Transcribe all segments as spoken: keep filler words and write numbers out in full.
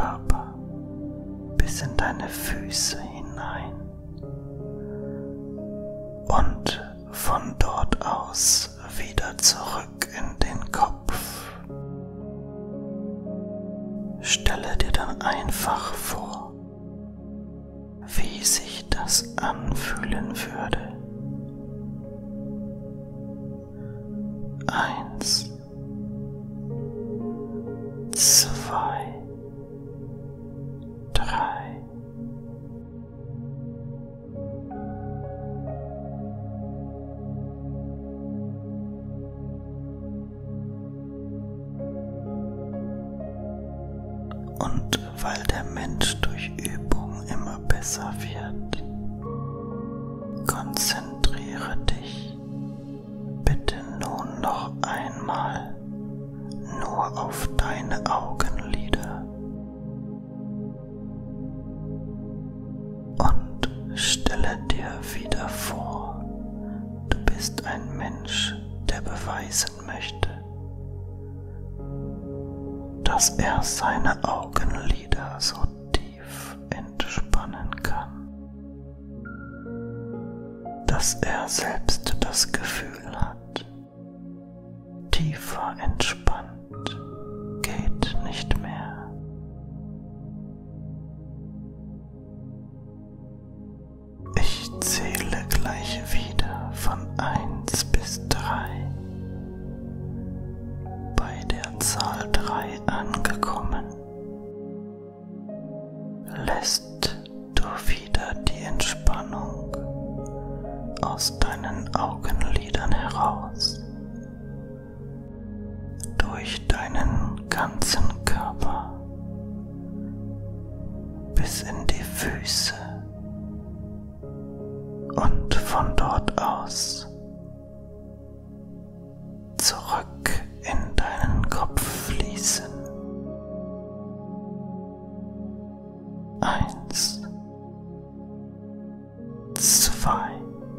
Körper bis in deine Füße hinein und von dort aus wieder zurück in den Kopf. Stelle dir dann einfach vor, wie sich das anfühlen würde. Eins, zwei, drei. Und weil der Mensch durch Übung immer besser wird, konzentriere dich bitte nun noch einmal nur auf deine Augenlider und stelle dir wieder vor, du bist ein Mensch, der beweisen möchte, dass er seine Augenlider so tief entspannen kann, dass er selbst das Gefühl hat, tiefer entspannt geht nicht mehr. Ich zähle gleich wieder von eins bis drei. Bei der Zahl drei angekommen, lässt du wieder die Entspannung aus deinen Augenlidern heraus, durch deinen ganzen Körper bis in die Füße und von dort aus zurück in deinen Kopf fließen. Eins, zwei,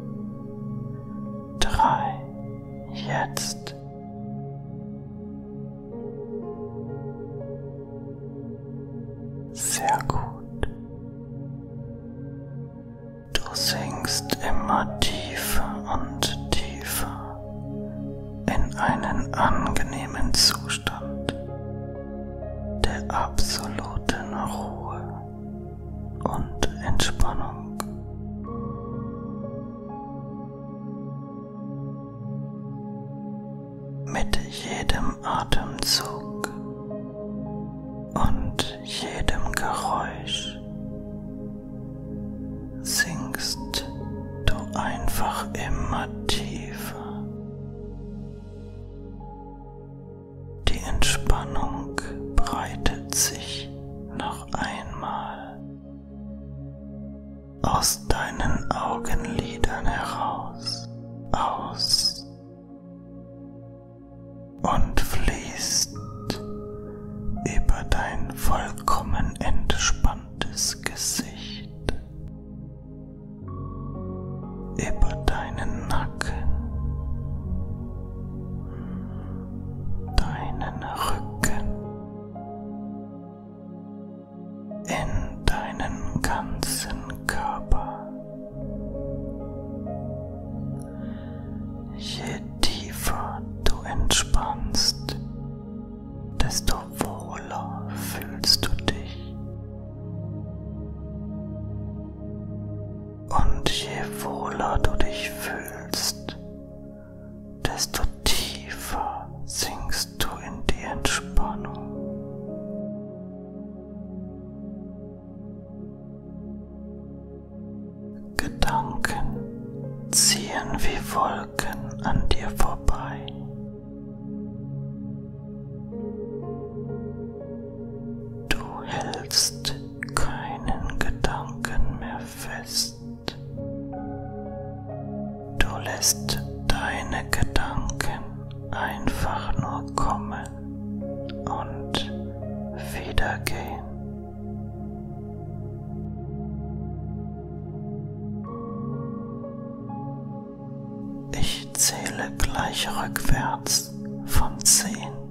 drei, jetzt. Sehr gut. Du sinkst immer tiefer und tiefer in einen angenehmen Zustand der absoluten Ruhe und Entspannung. Mit jedem Atemzug und jedem Geräusch sinkst du einfach immer tiefer. Die Entspannung breitet sich noch einmal aus deinen Augenlidern heraus, aus und fließt über dein vollkommen entspanntes Gesicht, über deinen Nacken, deinen Rücken, in deinen ganzen Körper. Je tiefer du entspannst, desto wohler fühlst du dich. Und je wohler du dich fühlst, desto tiefer sinkst du in die Entspannung. Gedanken ziehen wie Wolken an dir vorbei. Du hältst keinen Gedanken mehr fest. Du lässt deine Gedanken einfach nur kommen und wieder gehen. Ich zähle gleich rückwärts von zehn